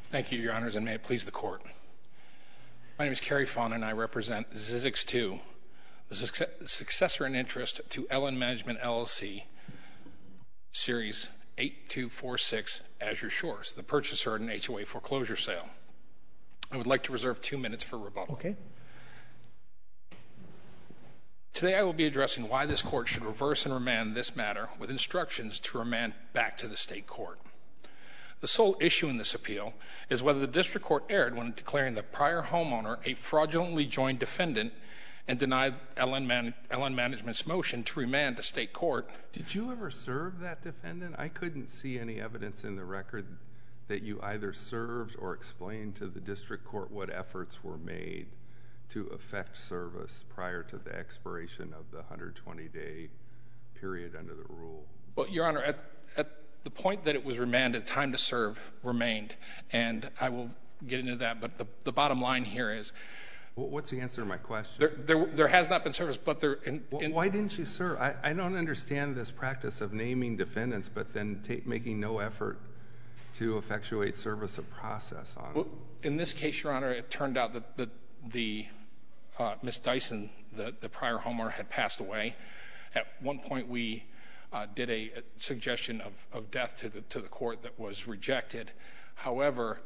Thank you, Your Honors, and may it please the Court. My name is Kerry Fawn, and I represent Zyzzyx II, the successor in interest to Ellen Management LLC, Series 8246 Azure Shores, the purchaser in an HOA foreclosure sale. I would like to reserve 2 minutes for rebuttal. Okay. Today I will be addressing why this Court should reverse and remand this matter with instructions to remand back to the State Court. The sole issue in this appeal is whether the District Court erred when declaring the prior homeowner a fraudulently joined defendant and denied Ellen Management's motion to remand to State Court. Did you ever serve that defendant? I couldn't see any evidence in the record that you either served or explained to the District Court what efforts were made to effect service prior to the expiration of the 120-day period under the rule. Well, Your Honor, at the point that it was remanded, time to serve remained, and I will get into that, but the bottom line here is... Well, what's the answer to my question? There has not been service, but there... Why didn't you serve? I don't understand this practice of naming defendants but then making no effort to effectuate service of process on them. Well, in this case, Your Honor, it turned out that Ms. Dyson, the prior homeowner, had passed away. At one point, we did a suggestion of death to the court that was rejected. However...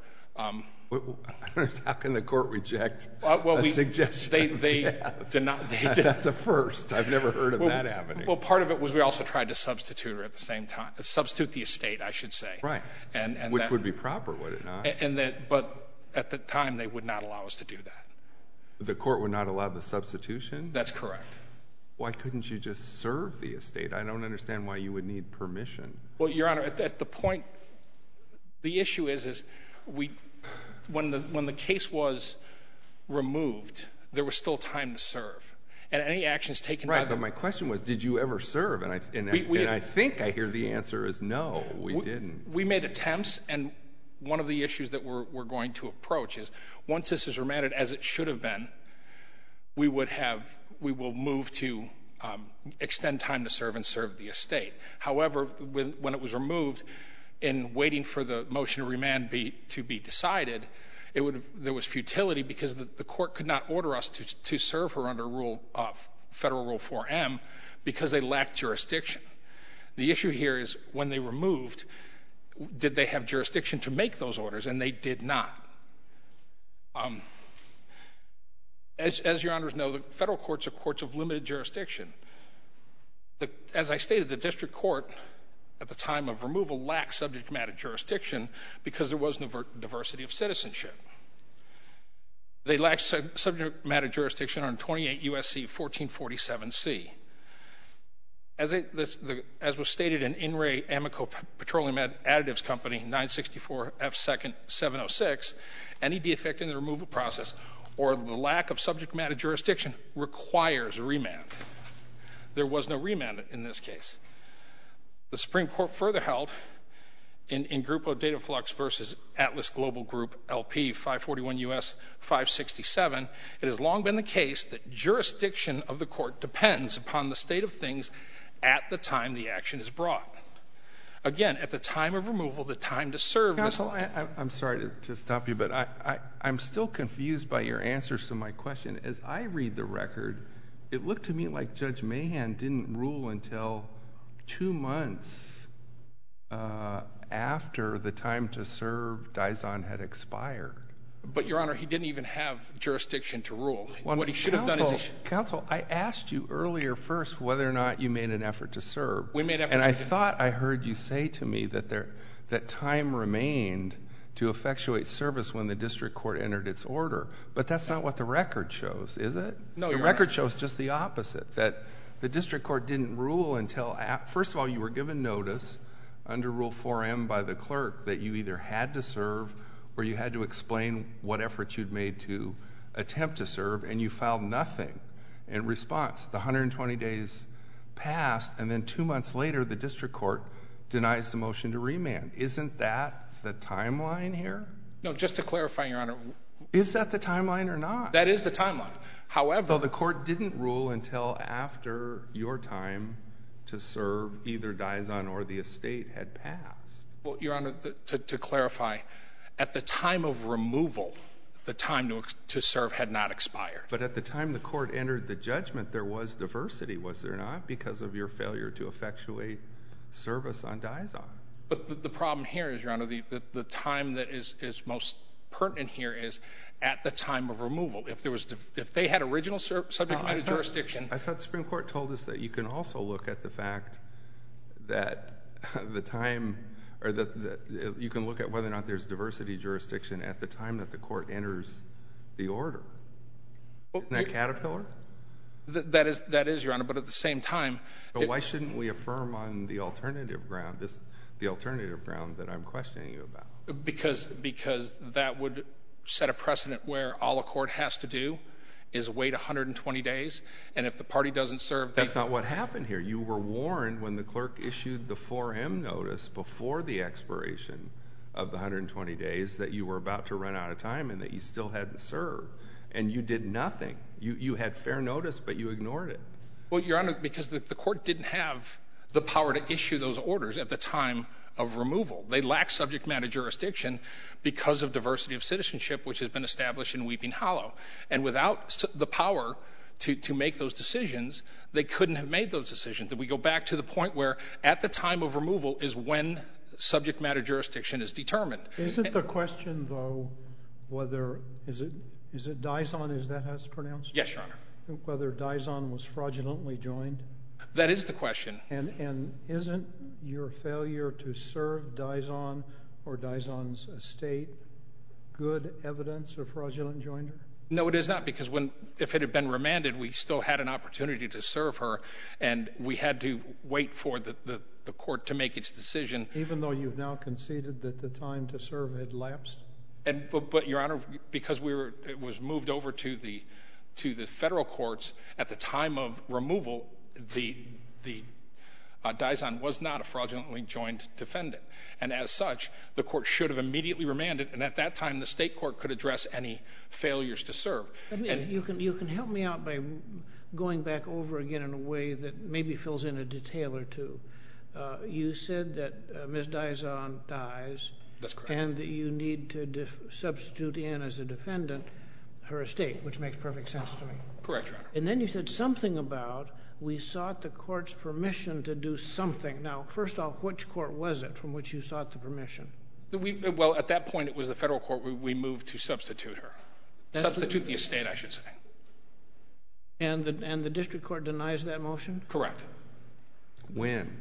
How can the court reject a suggestion of death? That's a first. I've never heard of that happening. Well, part of it was we also tried to substitute her at the same time. Substitute the estate, I should say. Right. Which would be proper, would it not? But at the time, they would not allow us to do that. The court would not allow the substitution? That's correct. Why couldn't you just serve the estate? I don't understand why you would need permission. Well, Your Honor, at the point, the issue is when the case was removed, there was still time to serve. And any actions taken by the... Right, but my question was, did you ever serve? And I think I hear the answer is no, we didn't. We made attempts, and one of the issues that we're going to approach is once this is remanded as it should have been, we will move to extend time to serve and serve the estate. However, when it was removed, in waiting for the motion to remand to be decided, there was futility because the court could not order us to serve her under Federal Rule 4M because they lacked jurisdiction. The issue here is when they removed, did they have jurisdiction to make those orders? And they did not. As Your Honors know, the federal courts are courts of limited jurisdiction. As I stated, the district court at the time of removal lacked subject matter jurisdiction because there was no diversity of citizenship. They lacked subject matter jurisdiction on 28 U.S.C. 1447C. As was stated in In Re Amico Petroleum Additives Company, 964 F. 2nd 706, any defect in the removal process or the lack of subject matter jurisdiction requires a remand. There was no remand in this case. The Supreme Court further held in Grupo Dataflux versus Atlas Global Group LP 541 U.S. 567, it has long been the case that jurisdiction of the court depends upon the state of things at the time the action is brought. Again, at the time of removal, the time to serve... Counsel, I'm sorry to stop you, but I'm still confused by your answers to my question. As I read the record, it looked to me like Judge Mahan didn't rule until 2 months after the time to serve Dyson had expired. But, Your Honor, he didn't even have jurisdiction to rule. What he should have done is... Counsel, I asked you earlier first whether or not you made an effort to serve. We made efforts. And I thought I heard you say to me that time remained to effectuate service when the district court entered its order. But that's not what the record shows, is it? No, Your Honor. The record shows just the opposite, that the district court didn't rule until... First of all, you were given notice under Rule 4M by the clerk that you either had to serve or you had to explain what efforts you'd made to attempt to serve, and you filed nothing in response. The 120 days passed, and then 2 months later, the district court denies the motion to remand. Isn't that the timeline here? No, just to clarify, Your Honor... Is that the timeline or not? That is the timeline. However... So the court didn't rule until after your time to serve either Dyson or the estate had passed. Well, Your Honor, to clarify, At the time of removal, the time to serve had not expired. But at the time the court entered the judgment, there was diversity, was there not, because of your failure to effectuate service on Dizon? But the problem here is, Your Honor, the time that is most pertinent here is at the time of removal. If they had original subject matter jurisdiction. I thought the Supreme Court told us that you can also look at the fact that the time, or that you can look at whether or not there's diversity jurisdiction at the time that the court enters the order. Isn't that Caterpillar? That is, Your Honor, but at the same time. So why shouldn't we affirm on the alternative ground, the alternative ground that I'm questioning you about? Because that would set a precedent where all a court has to do is wait 120 days, and if the party doesn't serve. That's not what happened here. You were warned when the clerk issued the 4M notice before the expiration of the 120 days that you were about to run out of time and that you still hadn't served, and you did nothing. You had fair notice, but you ignored it. Well, Your Honor, because the court didn't have the power to issue those orders at the time of removal. They lack subject matter jurisdiction because of diversity of citizenship, which has been established in Weeping Hollow. And without the power to make those decisions, they couldn't have made those decisions. And we go back to the point where at the time of removal is when subject matter jurisdiction is determined. Isn't the question, though, whether is it Dizon, is that how it's pronounced? Yes, Your Honor. Whether Dizon was fraudulently joined? That is the question. And isn't your failure to serve Dizon or Dizon's estate good evidence of fraudulent joinder? No, it is not, because if it had been remanded, we still had an opportunity to serve her, and we had to wait for the court to make its decision. Even though you've now conceded that the time to serve had lapsed? But Your Honor, because it was moved over to the federal courts at the time of removal, the Dizon was not a fraudulently joined defendant. And as such, the court should have immediately remanded, and at that time the state court could address any failures to serve. You can help me out by going back over again in a way that maybe fills in a detail or two. You said that Ms. Dizon dies. That's correct. And that you need to substitute in as a defendant her estate, which makes perfect sense to me. Correct, Your Honor. And then you said something about we sought the court's permission to do something. Now, first off, which court was it from which you sought the permission? Well, at that point, it was the federal court. We moved to substitute her. Substitute the estate, I should say. And the district court denies that motion? Correct. When?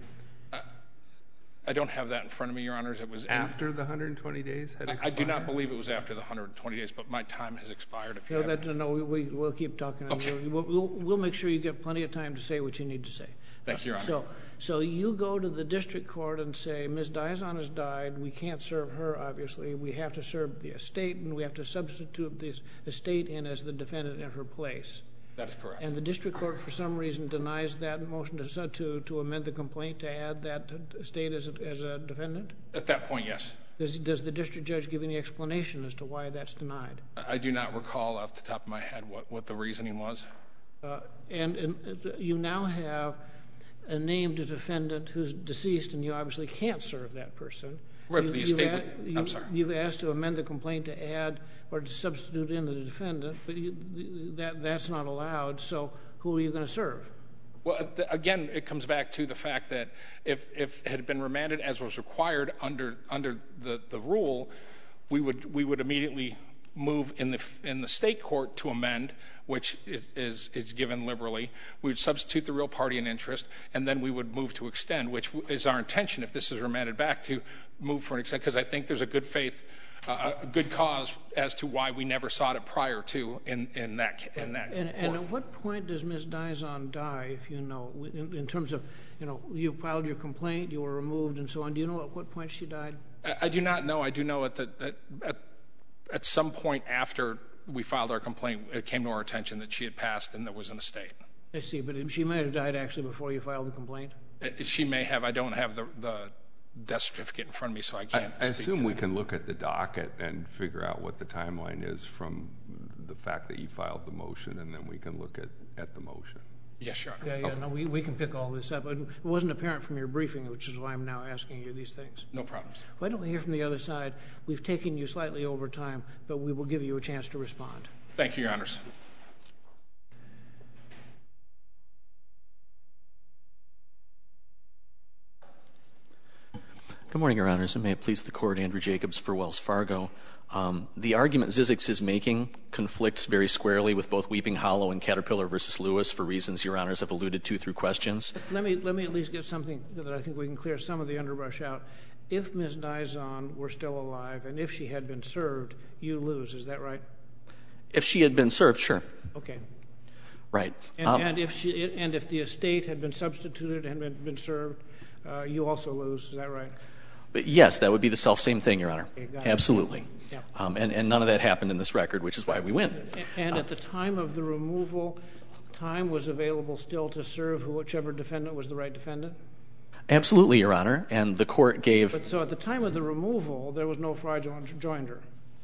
I don't have that in front of me, Your Honors. It was after the 120 days had expired? I do not believe it was after the 120 days, but my time has expired. No, we'll keep talking. Okay. We'll make sure you get plenty of time to say what you need to say. Thank you, Your Honor. So you go to the district court and say, Ms. Dizon has died. We can't serve her, obviously. We have to serve the estate, and we have to substitute the estate in as the defendant in her place. That is correct. And the district court, for some reason, denies that motion to amend the complaint to add that estate as a defendant? At that point, yes. Does the district judge give any explanation as to why that's denied? I do not recall off the top of my head what the reasoning was. And you now have a named defendant who's deceased, and you obviously can't serve that person. Right, but the estate... I'm sorry. You've asked to amend the complaint to add or to substitute in the defendant, but that's not allowed. So who are you going to serve? Well, again, it comes back to the fact that if it had been remanded as was required under the rule, we would immediately move in the state court to amend, which is given liberally. We would substitute the real party in interest, and then we would move to extend, which is our intention if this is remanded back, to move for an extent, because I think there's a good faith, a good cause as to why we never sought it prior to in that And at what point does Ms. Dizon die, if you know, in terms of, you filed your complaint, you were removed, and so on. Do you know at what point she died? I do not know. I do know at some point after we filed our complaint, it came to our attention that she had passed and there was an estate. I see, but she might have died actually before you filed the complaint? She may have. I don't have the death certificate in front of me, so I can't I speak to assume we that. can look at the docket and figure out what the timeline is from the fact that you filed the motion, and then we can look at the motion. Yes, Your Honor. Yeah, no, we can pick all this up. It wasn't apparent from your briefing, which is why I'm now asking you these things. No problems. Why don't we hear from the other side? We've taken you slightly over time, but we will give you a chance to respond. Thank you, Your Honors. Good morning, Your Honors, and may it please the Court, Andrew Jacobs for Wells Fargo. The argument Zizix is making conflicts very squarely with both Weeping Hollow and Caterpillar versus Lewis for reasons Your Honors have alluded to through questions. Let me at least get something that I think we can clear some of the underbrush out. If Ms. Dizon were still alive and if she had been served, you lose. Is that right? If she had been served, sure. Okay. Right. And if the estate had been substituted and had been served, you also lose. Is that right? But yes, that would be the self-same thing, Your Honor. Okay, absolutely. Yeah. And none of that happened in this record, which is why we win. And at the time of the removal, time was available still to serve whichever defendant was the right defendant? Absolutely, Your Honor. And the Court gave... But so at the time of the removal, there was no fraudulent joinder?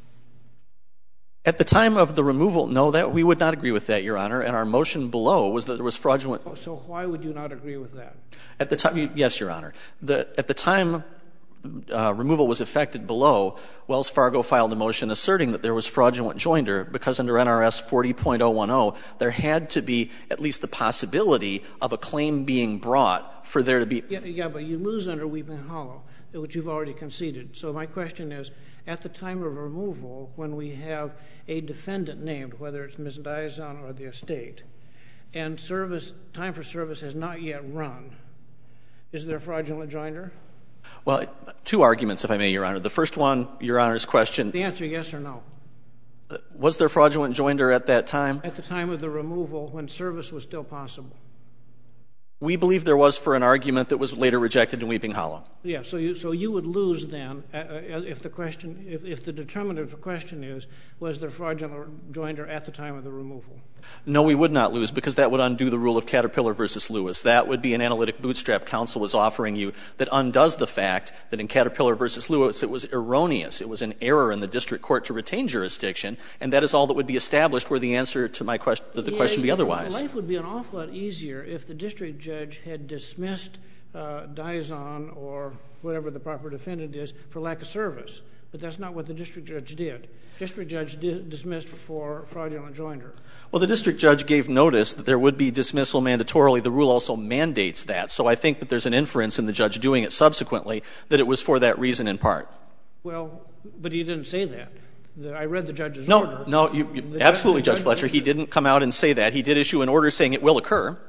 At the time of the removal, no, we would not agree with that, Your Honor. And our motion below was that there was fraudulent... So why would you not agree with that? At the time, yes, Your Honor. At the time removal was effected below, Wells Fargo filed a motion asserting that there was fraudulent joinder because under NRS 40.010, there had to be at least the possibility of a claim being brought for there to be... Yeah, but you lose under Weeping Hollow, which you've already conceded. So my question is, at the time of removal, when we have a defendant named, whether it's Ms. Dizon or the estate, and time for service has not yet run, is there fraudulent joinder? Well, two arguments, if I may, Your Honor. The first one, Your Honor's question... The answer, yes or no? Was there fraudulent joinder at that time? At the time of the removal, when service was still possible. We believe there was for an argument that was later rejected in Weeping Hollow. Yeah, so you would lose then if the determinative question is, was there fraudulent joinder at the time of the removal? No, we would not lose because that would undo the rule of Caterpillar versus Lewis. That would be an analytic bootstrap counsel was offering you that undoes the fact that in Caterpillar versus Lewis it was erroneous. It was an error in the district court to retain jurisdiction, and that is all that would be established were the answer to my question, that the question be otherwise. Life would be an awful lot easier if the district judge had dismissed Dizon or whatever the proper defendant is for lack of service. But that's not what the district judge did. District judge dismissed for fraudulent joinder. Well, the district judge gave notice that there would be dismissal mandatorily. The rule also mandates that. So I think that there's an inference in the judge doing it subsequently that it was for that reason in part. Well, but he didn't say that. I read the judge's order. No, absolutely, Judge Fletcher. He didn't come out and say that. He did issue an order saying it will occur.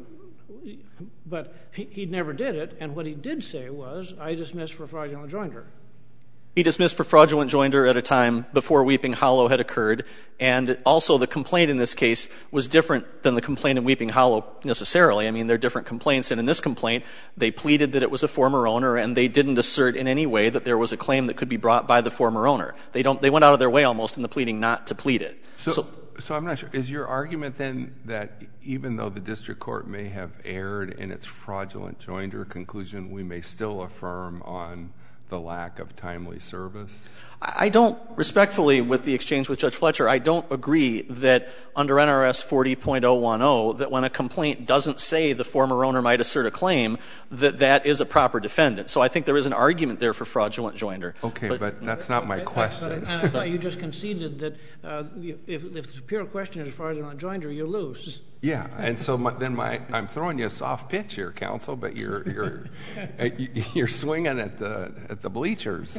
But he never did it, and what he did say was, I dismiss for fraudulent joinder. He dismissed for fraudulent joinder at a time before Weeping Hollow had occurred, and also the complaint in this case was different than the complaint in Weeping Hollow necessarily. I mean, they're different complaints, and in this complaint, they pleaded that it was a former owner, and they didn't assert in any way that there was a claim that could be brought by the former owner. They went out of their way almost in the pleading not to plead it. So I'm not sure. Is your argument then that even though the district court may have erred in its fraudulent joinder conclusion, we may still affirm on the lack of timely service? I don't, respectfully, with the exchange with Judge Fletcher, I don't agree that under NRS 40.010 that when a complaint doesn't say the former owner might assert a claim, that that is a proper defendant. So I think there is an argument there for fraudulent joinder. Okay, but that's not my question. I thought you just conceded that if the pure question is fraudulent joinder, you lose. Yeah, and so I'm throwing you a soft pitch here, counsel, but you're swinging at the bleachers.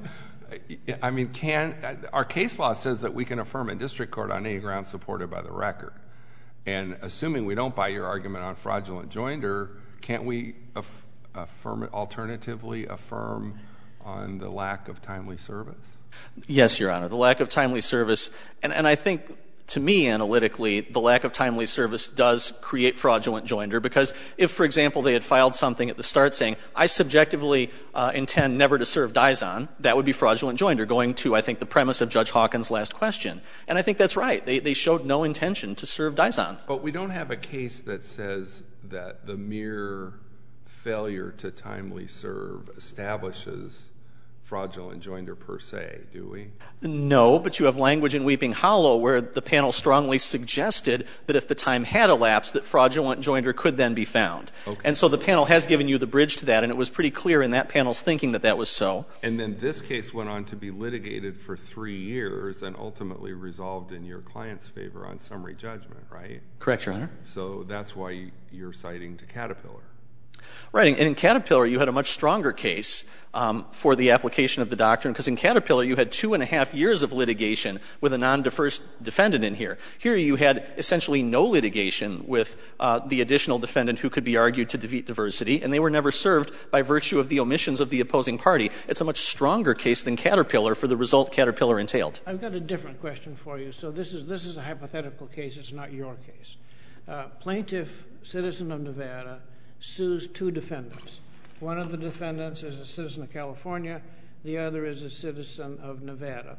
I mean, our case law says that we can affirm a district court on any ground supported by the record. And assuming we don't buy your argument on fraudulent joinder, can't we alternatively affirm on the lack of timely service? Yes, Your Honor, the lack of timely service. And I think, to me, analytically, the lack of timely service does create fraudulent joinder because if, for example, they had filed something at the start saying, I subjectively intend never to serve Dizon, that would be fraudulent joinder, going to, I think, the premise of Judge Hawkins' last question. And I think that's right. They showed no intention to serve Dizon. But we don't have a case that says that the mere failure to timely serve establishes fraudulent joinder per se, do we? No, but you have language in Weeping Hollow where the panel strongly suggested that if the time had elapsed, that fraudulent joinder could then be found. Okay. And so the panel has given you the bridge to that, and it was pretty clear in that panel's thinking that that was so. And then this case went on to be litigated for 3 years and ultimately resolved in your client's favor on summary judgment, right? Correct, Your Honor. So that's why you're citing to Caterpillar. Right, and in Caterpillar you had a much stronger case for the application of the doctrine, because in Caterpillar you had 2.5 years of litigation with a non-diverse defendant in here. Here you had essentially no litigation with the additional defendant who could be argued to defeat diversity, and they were never served by virtue of the omissions of the opposing party. It's a much stronger case than Caterpillar for the result Caterpillar entailed. I've got a different question for you. So this is a hypothetical case. It's not your case. Plaintiff, citizen of Nevada, sues 2 defendants. One of the defendants is a citizen of California. The other is a citizen of Nevada.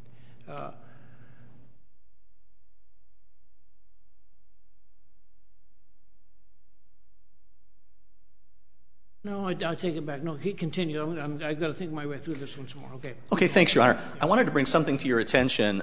No, I take it back. No, continue. I've got to think my way through this once more. Okay. Okay, thanks, Your Honor. I wanted to bring something to your attention.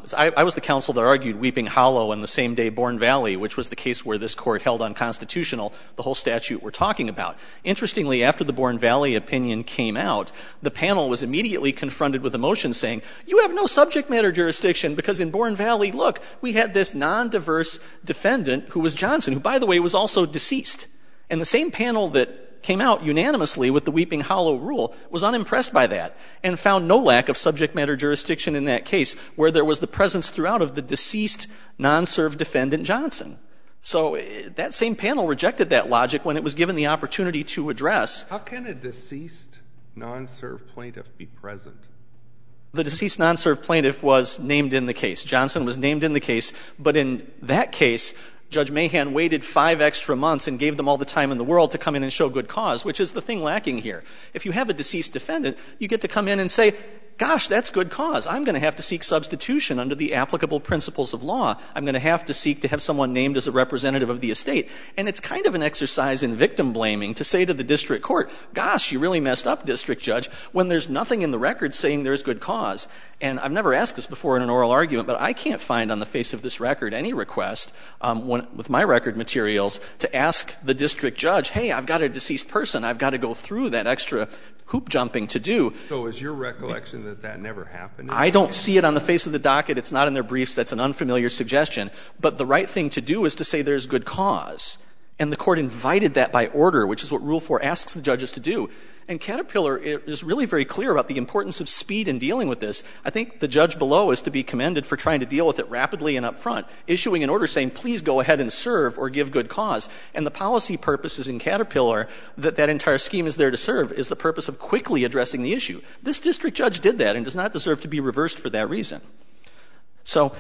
I was the counsel that argued Weeping Hollow and the same day Bourne Valley, which was the case where this court held unconstitutional the whole statute we're talking about. Interestingly, after the Bourne Valley opinion came out, the panel was immediately confronted with a motion saying, you have no subject matter jurisdiction because in Bourne Valley, look, we had this non-diverse defendant who was Johnson, who, by the way, was also deceased. And the same panel that came out unanimously with the Weeping Hollow rule was unimpressed by that and found no lack of subject matter jurisdiction in that case where there was the presence throughout of the deceased non-served defendant Johnson. So that same panel rejected that logic when it was given the opportunity to address. How can a deceased non-served plaintiff be present? The deceased non-served plaintiff was named in the case. Johnson was named in the case, but in that case, Judge Mahan waited 5 extra months and gave them all the time in the world to come in and show good cause, which is the thing lacking here. If you have a deceased defendant, you get to come in and say, gosh, that's good cause. I'm going to have to seek substitution under the applicable principles of law. I'm going to have to seek to have someone named as a representative of the estate. And it's kind of an exercise in victim blaming to say to the district court, gosh, you really messed up, district judge, when there's nothing in the record saying there's good cause. And I've never asked this before in an oral argument, but I can't find on the face of this record any request with my record materials to ask the district judge, hey, I've got a deceased person. I've got to go through that extra hoop jumping to do. So is your recollection that never happened? I don't see it on the face of the docket. It's not in their briefs. That's an unfamiliar suggestion. But the right thing to do is to say there's good cause. And the court invited that by order, which is what Rule 4 asks the judges to do. And Caterpillar is really very clear about the importance of speed in dealing with this. I think the judge below is to be commended for trying to deal with it rapidly and up front, issuing an order saying, please go ahead and serve or give good cause. And the policy purposes in Caterpillar that entire scheme is there to serve is the purpose of quickly addressing the issue. This district judge did that and does not deserve to be reversed for that reason. So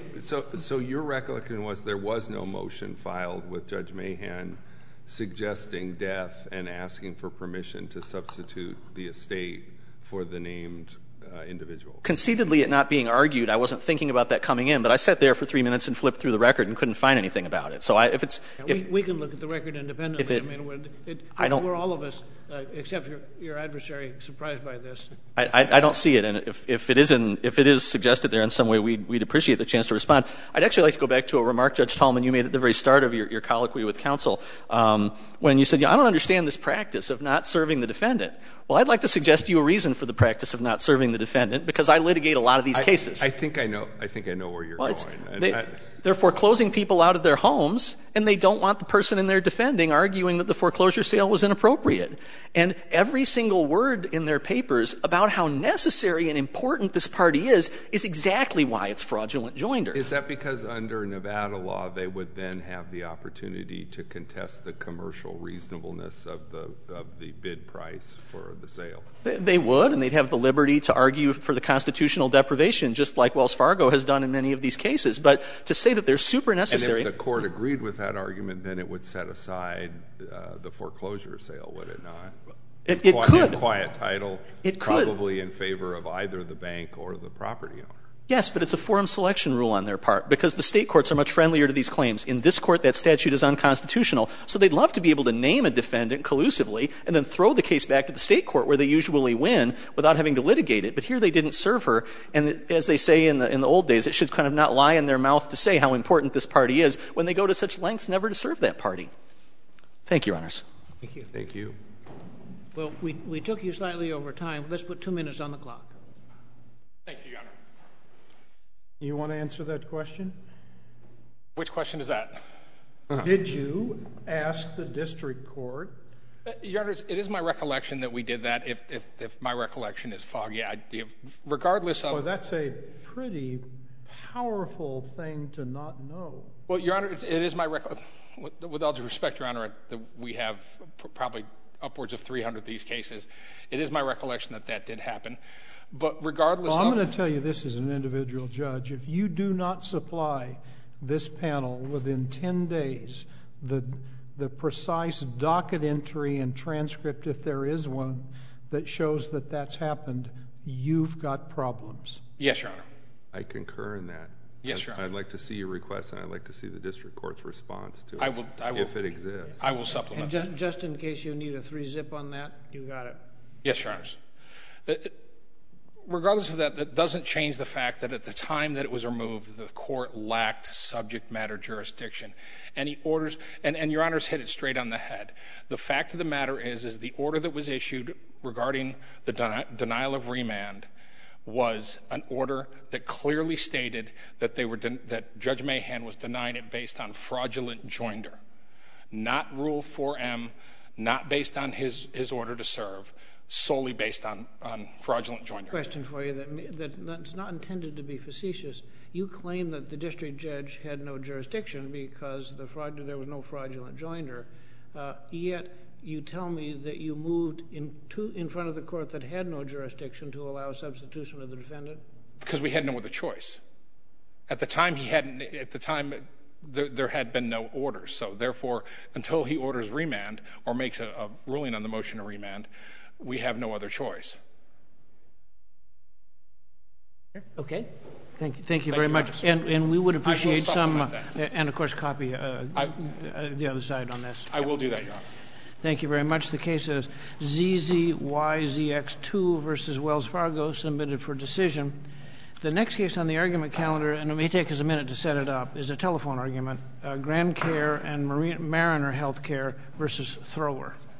your recollection was there was no motion filed with Judge Mahan suggesting death and asking for permission to substitute the estate for the named individual? Conceitedly, it not being argued, I wasn't thinking about that coming in, but I sat there for 3 minutes and flipped through the record and couldn't find anything about it. So we can look at the record independently. We're all of us, except your adversary, surprised by this. I don't see it, and if it is suggested there in some way, we'd appreciate the chance to respond. I'd actually like to go back to a remark, Judge Tallman, you made at the very start of your colloquy with counsel, when you said, I don't understand this practice of not serving the defendant. Well, I'd like to suggest to you a reason for the practice of not serving the defendant, because I litigate a lot of these cases. I think I know where you're going. They're foreclosing people out of their homes, and they don't want the person in there defending arguing that the foreclosure sale was inappropriate. And every single word in their papers about how necessary and important this party is exactly why it's fraudulent joinder. Is that because under Nevada law they would then have the opportunity to contest the commercial reasonableness of the bid price for the sale? They would, and they'd have the liberty to argue for the constitutional deprivation, just like Wells Fargo has done in many of these cases. But to say that they're super necessary. And if the court agreed with that argument, then it would set aside the foreclosure sale, would it not? It could. In quiet title, it could. Probably in favor of either the bank or the property owner. Yes, but it's a forum selection rule on their part because the state courts are much friendlier to these claims. In this court, that statute is unconstitutional, so they'd love to be able to name a defendant collusively and then throw the case back to the state court where they usually win without having to litigate it. But here they didn't serve her, and as they say in the old days, it should kind of not lie in their mouth to say how important this party is when they go to such lengths never to serve that party. Thank you, Your Honors. Thank you. Thank you. Well, we took you slightly over time. Let's put 2 minutes on the clock. Thank you, Your Honor. You want to answer that question? Which question is that? Did you ask the district court? Your Honor, it is my recollection that we did that. If my recollection is foggy, regardless of... Well, that's a pretty powerful thing to not know. Well, Your Honor, it is my recollection. With all due respect, Your Honor, we have probably upwards of 300 of these cases. It is my recollection that that did happen. But regardless I'm going to tell you this as an individual judge. If you do not supply this panel within 10 days, the precise docket entry and transcript, if there is one, that shows that that's happened, you've got problems. Yes, Your Honor. I concur in that. Yes, Your Honor. I'd like to see your request, and I'd like to see the district court's response to it, I will, if it exists. I will supplement that. And just in case you need a 3-zip on that, you got it. Yes, Your Honors. Regardless of that, that doesn't change the fact that at the time that it was removed, the court lacked subject matter jurisdiction. And he orders, and Your Honors hit it straight on the head. The fact of the matter is the order that was issued regarding the denial of remand was an order that clearly stated that that Judge Mahan was denying it based on fraudulent joinder, not Rule 4M, not based on his order to serve, solely based on fraudulent joinder. Question for you that's not intended to be facetious. You claim that the district judge had no jurisdiction because there was no fraudulent joinder, yet you tell me that you moved in front of the court that had no jurisdiction to allow substitution of the defendant? Because we had no other choice. At the time, there had been no order. So therefore, until he orders remand or makes a ruling on the motion to remand, we have no other choice. Okay. Thank you very much. And we would appreciate some, and of course, copy the other side on this. I will do that, Your Honor. Thank you very much. The case is ZZYZX2 versus Wells Fargo, submitted for decision. The next case on the argument calendar, and it may take us a minute to set it up, is a telephone argument, Grand Care and Mariner Healthcare versus Thrower.